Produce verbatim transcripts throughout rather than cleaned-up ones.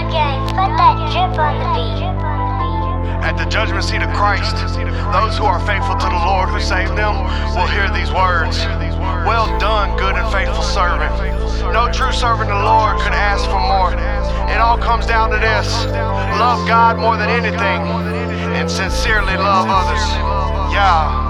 At the judgment seat of Christ, those who are faithful to the Lord who saved them will hear these words. Well done, good and faithful servant. No true servant of the Lord could ask for more. It all comes down to this: love God more than anything and sincerely love others. Yeah.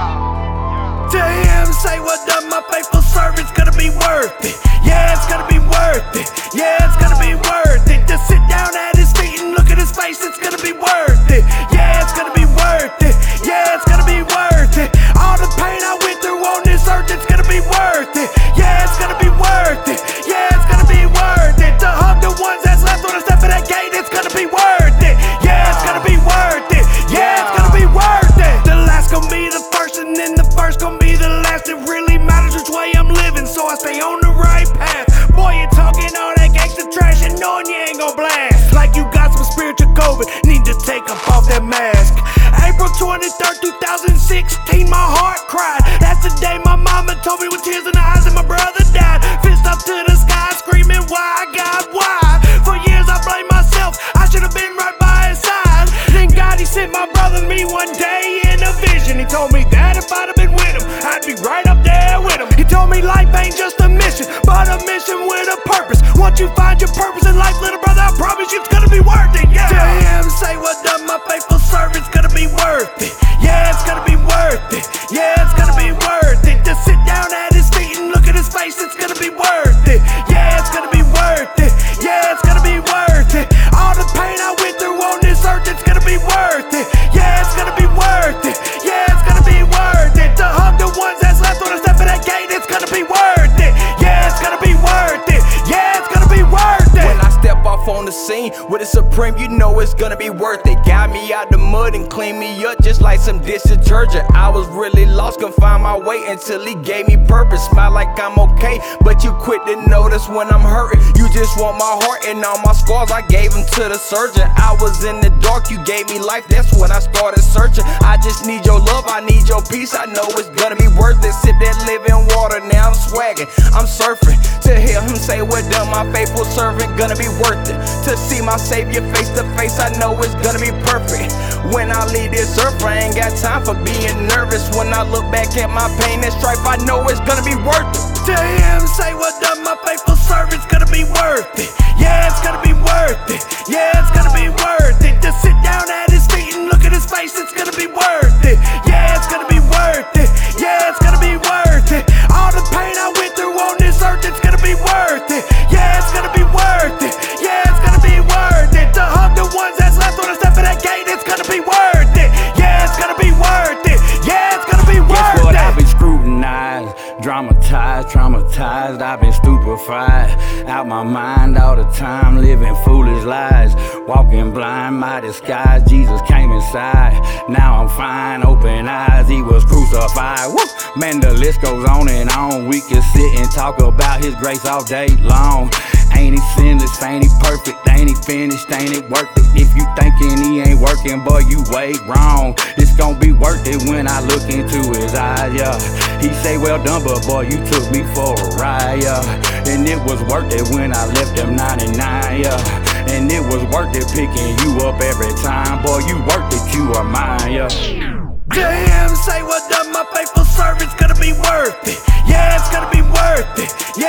To him say, well done, my faithful servant's gonna be worth it. Yeah, it's gonna be worth it. Yeah, it's gonna be worth it. To sit down at his feet and look at his face, it's gonna be worth it. Yeah, it's gonna be worth it. Yeah, it's gonna be worth it. All the pain I went through on this earth, it's gonna be worth it. Yeah, it's gonna be worth it. Yeah, it's gonna be worth it. To hug the ones that's left on the step of that gate, it's gonna be worth it. Yeah, it's gonna be worth it. Yeah, it's gonna be worth it. The last gonna be the first, and then the first gonna be the last. It really matters which way I'm living, so I stay on the right path. Boy, you're talking all that gangsta trash and knowing you ain't gon' blast. Like you got some spiritual COVID, need to take up off that mask. April twenty-third, two thousand sixteen, my heart cried. That's the day my mama told me with tears in her eyes that my brother died. Fist up to the sky, screaming, why, God, why? For years I blame myself, I should've been right by his side. Then God, he sent my brother to me one day in a vision. He told me that if I'd have been with him, I'd be right up there with him. He told me life ain't just a mission, but a mission with a purpose. Once you find your purpose in life, little brother, I promise you it's gonna be worth it. Yeah. To him say, well done, my faithful servant's gonna be worth it. Yeah, it's gonna be worth it. Yeah, it's gonna be worth it. To sit down at his feet and look at his face, it's gonna be worth it. Yeah, it's gonna be worth it. Yeah, it's gonna be worth it. All the pain I went through on this earth, it's gonna be worth it. Yeah, it's gonna be worth it. Yeah, it's gonna be worth it. To hug the ones that's left on the step of that gate, it's gonna be worth it. Yeah, it's gonna be worth it. Yeah, it's gonna be worth it. When I step off on the scene with a Supreme, you know it's gonna be worth it. Got me out the mud and cleaned me up just like some dish detergent. I was really lost, couldn't find my way until he gave me purpose. Smile like I'm okay, but you quit to notice when I'm hurting. You just want my heart and all my scars, I gave them to the surgeon. I was in the dark, you gave me life, that's when I started searching. I just need your love, I need your peace, I know it's gonna be worth it. Sip that living water, now I'm swagging, I'm surfing. To hear him say, well done, my faithful servant, gonna be worth it. To see my Savior face to face, I know it's gonna be perfect. When I leave this earth, I ain't got time for being nervous. When I look back at my pain and strife, I know it's gonna be worth it. To him say, well done, my faithful servant's gonna be worth it. Yeah, it's gonna be worth it. Yeah, it's gonna be worth it. To sit down at his feet and look at his face, it's gonna be worth it. Yeah, it's gonna be worth it. Yeah, it's gonna be worth it. All the pain I went through on this earth, it's gonna be worth it. Yeah, it's gonna be worth it. Yeah, it's gonna be worth it. To hug the ones that's left on the step of that gate, it's gonna be worth it. Yeah, it's gonna be worth it. Yeah, it's gonna be worth Guess what? it. I've been scrutinized, dramatized, traumatized. I've been stupefied, out my mind all the time, living foolish lies, walking blind, my disguise. Jesus came inside, now I'm fine, open eyes. He was crucified. Woo! Man, the list goes on and on. We can sit and talk about his grace all day long. Ain't he sinless, ain't he perfect, ain't he finished, ain't it worth it? If you thinking he ain't working, boy, you way wrong. It's gonna be worth it when I look into his eyes, yeah. He say, well done, but boy, you took me for a ride, yeah. And it was worth it when I left them ninety-nine, yeah. And it was worth it picking you up every time, boy, you worth it, you are mine, yeah. To him say, well done, my faithful servant's gonna be worth it. Yeah, it's gonna be worth it.